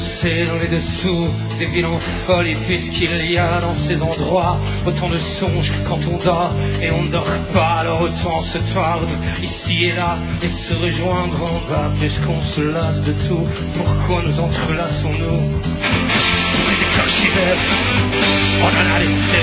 danser dans les dessous des villes en folie, puisqu'il y a dans ces endroits autant de songes quand on dort et on ne dort pas. Alors autant se tordre ici et là et se rejoindre en bas, puisqu'on se lasse de tout. Pourquoi nous entrelaçons-nous? Les écoles chimères, on en a laissé.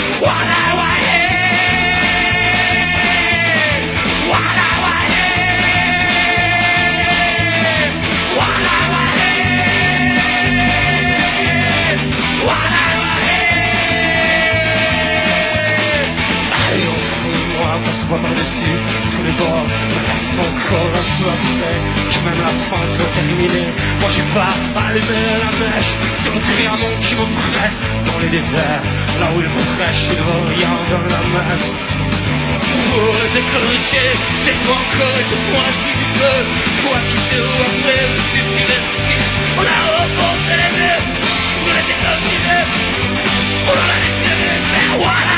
Par-dessus tous les bords, je reste encore un peu après que même la fin soit terminée. Moi j'ai pas allumé la mèche, c'est mon diamant qui me presse dans les déserts, là où il prêche, il ne rien dans la messe. Pour les écologies, c'est toi encore et de moi si tu peux. Toi qui sais où après, où si tu l'expliques, on a reporté les messes. Pour les écologies, on en a laissé les mais voilà,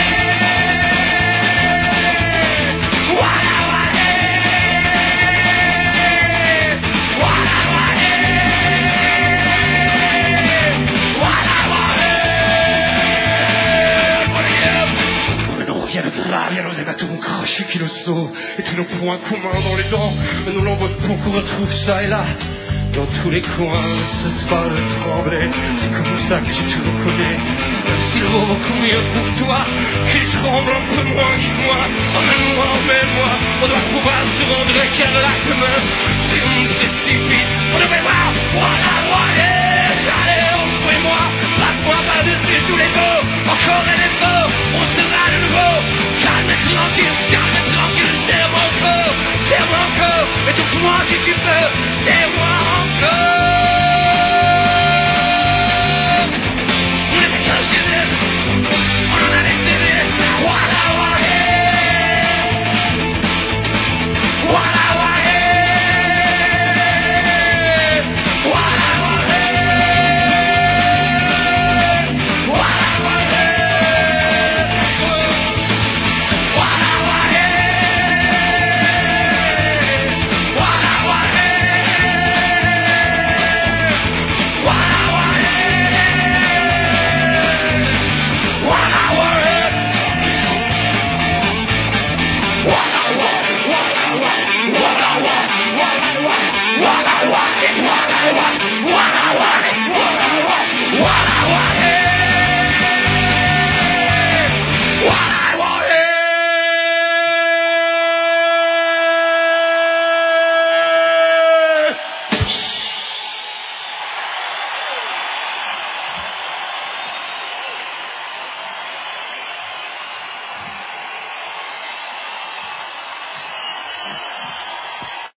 il y a le grave, il y a nos hématomes crachés qui le sauvent, et tous nos points communs dans les dents, mais nos lambeaux de peau qu'on retrouve ça et là, dans tous les coins, ne cesse pas de trembler, c'est comme ça que j'ai tout reconnu, même s'il vaut beaucoup mieux pour toi, qu'il tremble un peu moins que moi, emmène-moi, on doit pouvoir se rendre quel acte même, si on nous précipite, on devrait voir, voilà, allez, envoie-moi, passe-moi par-dessus tous les dos, encore un effort, on sera de nouveau, calme et tranquille, serre mon corps, étouffe-moi si tu peux,